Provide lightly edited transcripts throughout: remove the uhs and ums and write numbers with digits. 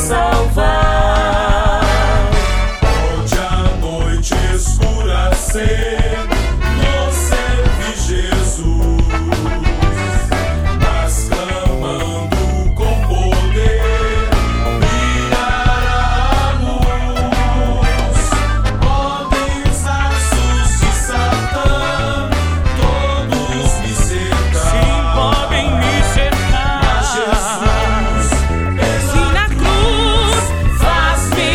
salvar. Pode a noite escurecer, não serve Jesus, mas clamando com poder brilhará a luz. Podem os laços de Satã todos me cercar. Sim, podem me cercar. Mas Jesus, Se na cruz faz-me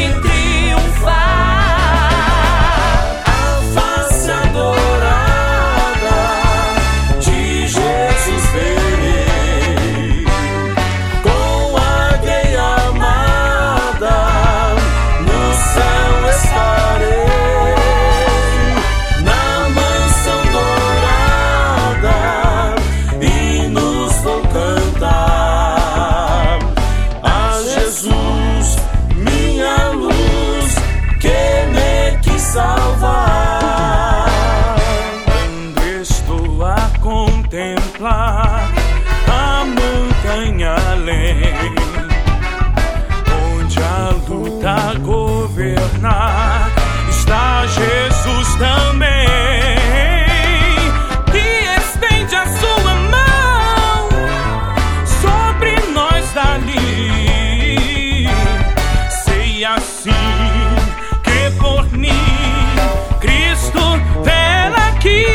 triunfar, a face adorada de Jesus verei, com a grei amada no céu estarei, na mansão dourada hinos vou cantar a Jesus, minha luz, que me quis salvar. quando estou a contemplar a montanha além, onde a luta governar, está Jesus também, que estende a sua mão sobre nós dali. Sei assim que por mim Cristo vela aqui.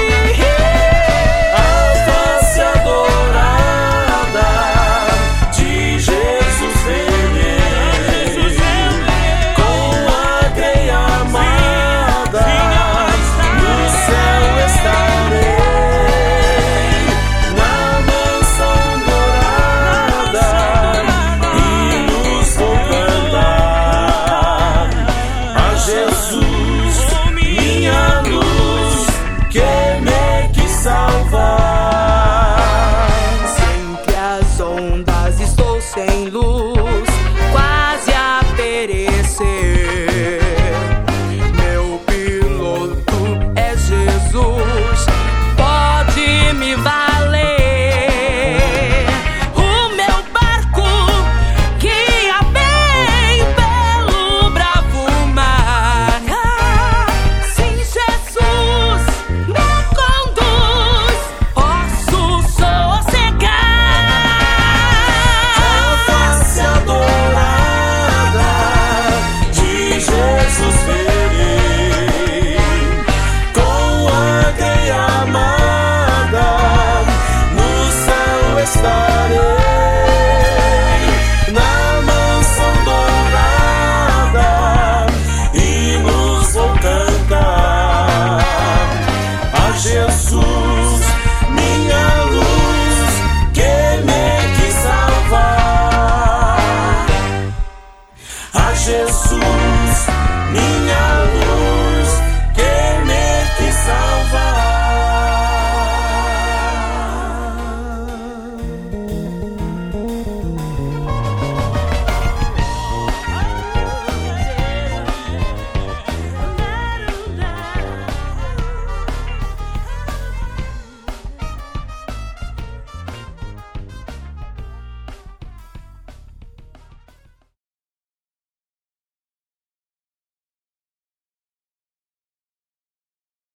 A face adorada de Jesus verei, com a grei amada no céu estarei, na mansão dourada hinos vou cantar a Jesus.